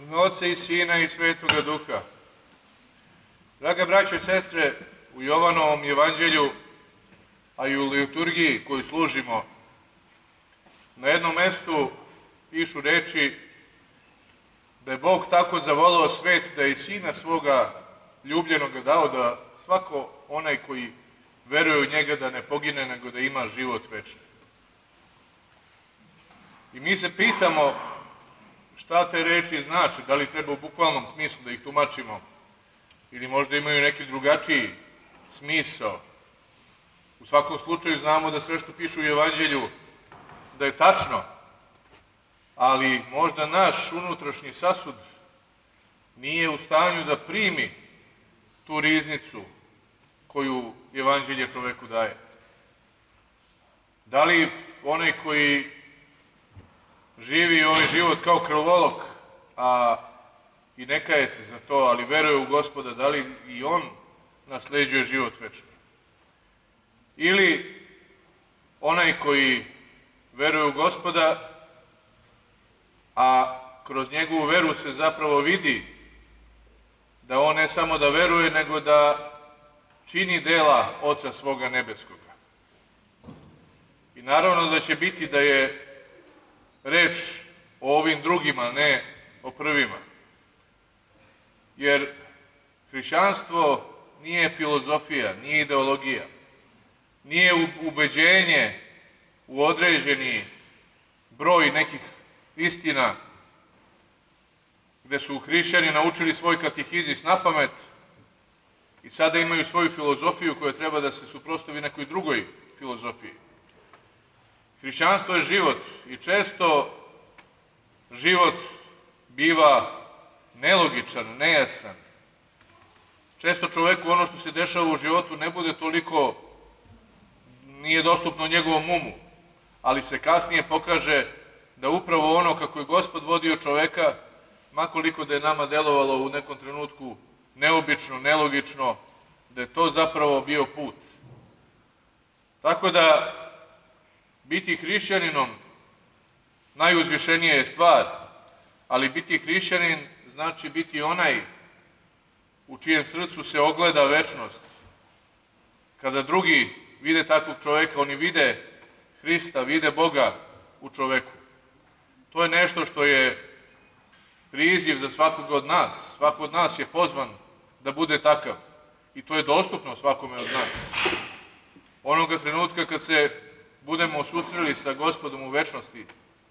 U ime Otca i Sina i Svetoga Duha. Draga braćo i sestre, u Jovanovom evanđelju, a i u liturgiji koju služimo, na jednom mestu pišu reči da je Bog tako zavoleo svet da je i Sina svoga ljubljenoga dao da svako onaj koji veruje u njega da ne pogine, nego da ima život večni. I mi se pitamo šta te reči znači, da li treba u bukvalnom smislu da ih tumačimo ili možda imaju neki drugačiji smisao. U svakom slučaju znamo da sve što pišu u evanđelju da je tačno, ali možda naš unutrašnji sasud nije u stanju da primi tu riznicu koju evanđelje čoveku daje. Da li onaj koji živi ovaj život kao krvolok, a i ne kaje se za to, ali veruje u Gospoda, da li i on nasleđuje život večni? Ili onaj koji veruje u Gospoda, a kroz njegovu veru se zapravo vidi da on ne samo da veruje, nego da čini dela Oca svoga nebeskoga. I naravno da će biti da je reč o ovim drugima, ne o prvima. Jer hrišćanstvo nije filozofija, nije ideologija, nije ubeđenje u određeni broj nekih istina gde su hrišćani naučili svoj katehizis napamet i sada imaju svoju filozofiju koja treba da se suprotstavi nekoj drugoj filozofiji. Hrišćanstvo je život i često život biva nelogičan, nejasan. Često čoveku ono što se dešava u životu ne bude toliko, nije dostupno njegovom umu, ali se kasnije pokaže da upravo ono kako je Gospod vodio čoveka, makoliko da je nama delovalo u nekom trenutku neobično, nelogično, da je to zapravo bio put. Tako da biti hrišćaninom najuzvišenija je stvar, ali biti hrišćanin znači biti onaj u čijem srcu se ogleda večnost. Kada drugi vide takvog čoveka, oni vide Hrista, vide Boga u čoveku. To je nešto što je priziv za svakoga od nas. Svako od nas je pozvan da bude takav. I to je dostupno svakome od nas. Onoga trenutka kad se budemo susreli sa Gospodom u večnosti,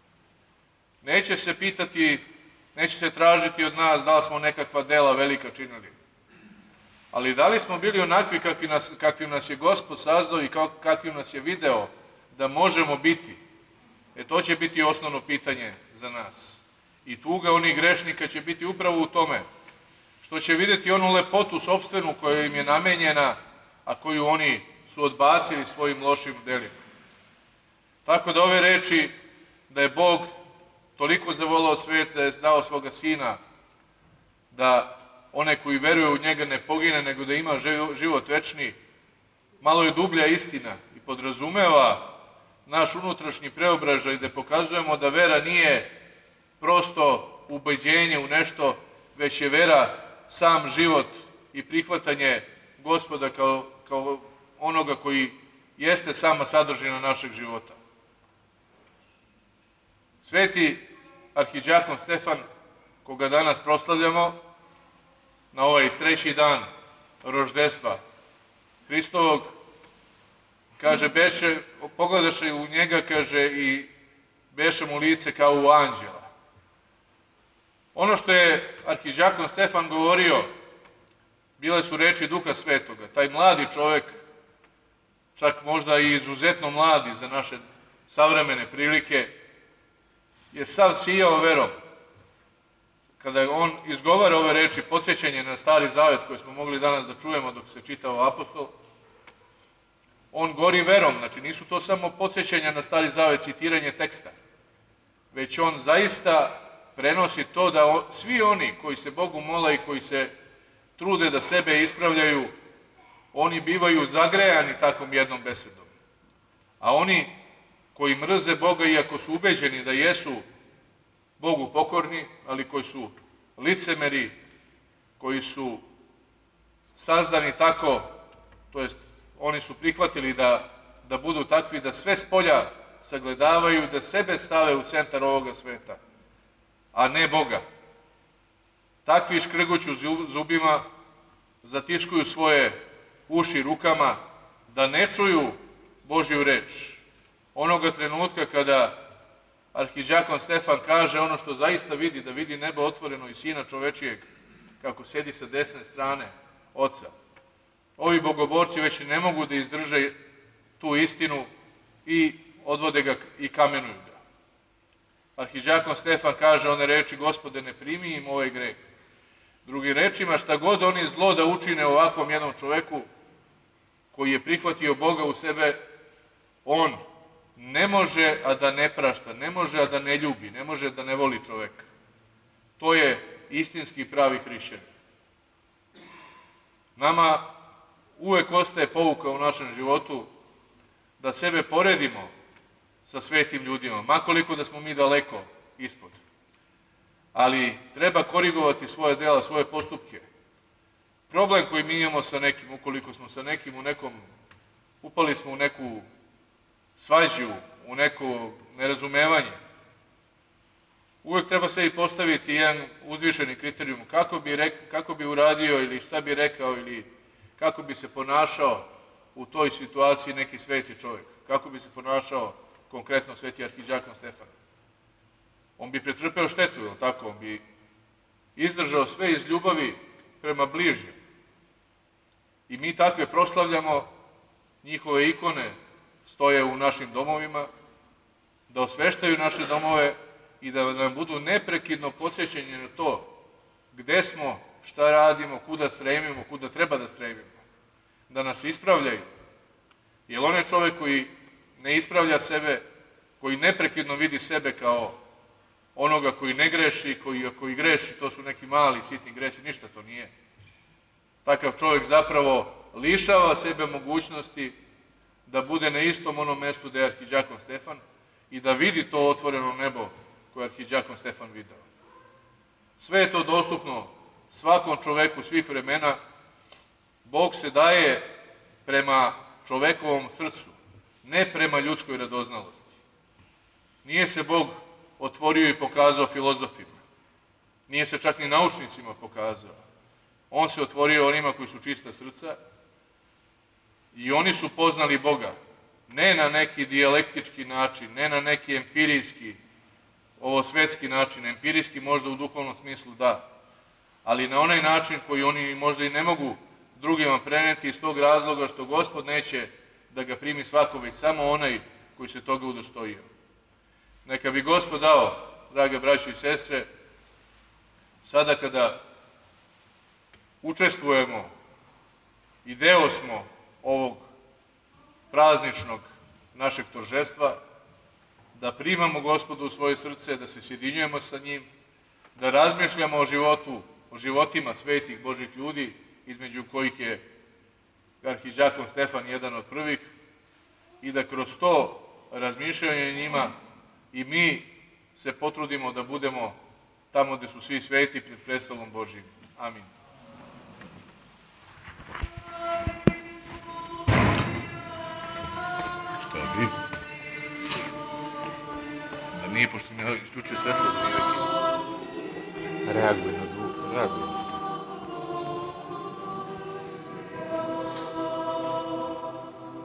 neće se pitati, neće se tražiti od nas da li smo nekakva dela velika činili. Ali da li smo bili onakvi kakvim nas je Gospod sazdao i kakvim nas je video da možemo biti, to će biti osnovno pitanje za nas. I tuga onih grešnika će biti upravo u tome, što će vidjeti onu lepotu sopstvenu koja im je namenjena, a koju oni su odbacili svojim lošim delima. Tako da ove reči, da je Bog toliko zavoleo svet da je dao svoga Sina, da onaj koji veruje u njega ne pogine, nego da ima život večni, malo je dublja istina i podrazumeva naš unutrašnji preobražaj, gde pokazujemo da vera nije prosto ubeđenje u nešto, već je vera sam život i prihvatanje Gospoda kao onoga koji jeste sama sadržina našeg života. Sveti arhidijakon Stefan, koga danas proslavljamo, na ovaj treći dan roždestva Hristovog, kaže, pogledaše u njega, kaže, i beše mu lice kao u anđela. Ono što je arhidijakon Stefan govorio, bile su reči Duha Svetoga. Taj mladi čovek, čak možda i izuzetno mladi za naše savremene prilike, je sav sijao verom. Kada on izgovara ove reči, podsjećanje na Stari Zavet koje smo mogli danas da čujemo dok se čitao apostol, on gori verom, znači nisu to samo podsjećanja na Stari Zavet, citiranje teksta, već on zaista prenosi to da svi oni koji se Bogu mole i koji se trude da sebe ispravljaju, oni bivaju zagrejani takvom jednom besedom. A oni koji mrze Boga, iako su ubeđeni da jesu Bogu pokorni, ali koji su licemeri koji su sazdani tako, to jest oni su prihvatili da budu takvi, da sve spolja sagledavaju, da sebe stave u centar ovoga sveta, a ne Boga. Takvi škrguću zubima, zatiskuju svoje uši rukama, da ne čuju Božju reč. Onoga trenutka kada arhidžakon Stefan kaže ono što zaista vidi, da vidi nebo otvoreno i Sina čovečijeg, kako sedi sa desne strane Oca. Ovi bogoborci već ne mogu da izdrže tu istinu i odvode ga i kamenuju ga. Arhidžakon Stefan kaže one reči: Gospode, ne primi im ovaj greh. Drugim rečima, šta god oni zlo da učine ovakvom jednom čoveku koji je prihvatio Boga u sebe, on ne može a da ne prašta, ne može a da ne ljubi, ne može da ne voli čoveka. To je istinski pravi hrišćanin. Nama uvek ostaje pouka u našem životu da sebe poredimo sa svetim ljudima, makoliko da smo mi daleko ispod. Ali treba korigovati svoje dela, svoje postupke. Problem koji mi imamo sa nekim, ukoliko smo sa nekim upali smo u neku svađu, u neko nerazumevanje, uvek treba sebi postaviti jedan uzvišeni kriterijum kako bi uradio ili šta bi rekao ili kako bi se ponašao u toj situaciji neki sveti čovjek, kako bi se ponašao konkretno sveti arhidžakon Stefan. On bi pretrpeo štetu, je li tako? On bi izdržao sve iz ljubavi prema bližnjem. I mi takve proslavljamo, njihove ikone stoje u našim domovima, da osveštaju naše domove i da nam budu neprekidno podsjećanje na to gde smo, šta radimo, kuda stremimo, kuda treba da stremimo. Da nas ispravljaju. Jer onaj čovek koji ne ispravlja sebe, koji neprekidno vidi sebe kao onoga koji ne greši, koji greši, to su neki mali, sitni gresi, ništa to nije. Takav čovjek zapravo lišava sebe mogućnosti da bude na istom onom mestu gde je arhidžakon Stefan i da vidi to otvoreno nebo koje je arhidžakon Stefan video. Sve je to dostupno svakom čoveku svih vremena. Bog se daje prema čovekovom srcu, ne prema ljudskoj radoznalosti. Nije se Bog otvorio i pokazao filozofima. Nije se čak ni naučnicima pokazao. On se otvorio onima koji su čista srca i oni su poznali Boga. Ne na neki dijalektički način, ne na neki empirijski, svetski način. Empirijski možda u duhovnom smislu da, ali na onaj način koji oni možda i ne mogu drugima preneti iz tog razloga što Gospod neće da ga primi svako, već samo onaj koji se toga udostojio. Neka bi Gospod dao, drage braćo i sestre, sada kada učestvujemo i deo smo ovog prazničnog našeg торжества, da primamo Gospodu u svoje srce, da se sjedinjujemo sa njim, da razmišljamo o životima svetih Božih ljudi, između kojih je arhidžakon Stefan jedan od prvih, i da kroz to razmišljanje njima i mi se potrudimo da budemo tamo gde su svi sveti pred prestolom Božjim. Amin. Šta je bi? Da nije, pošto mi isključuje svetlo. Reaguj na zvuk. Reaguj.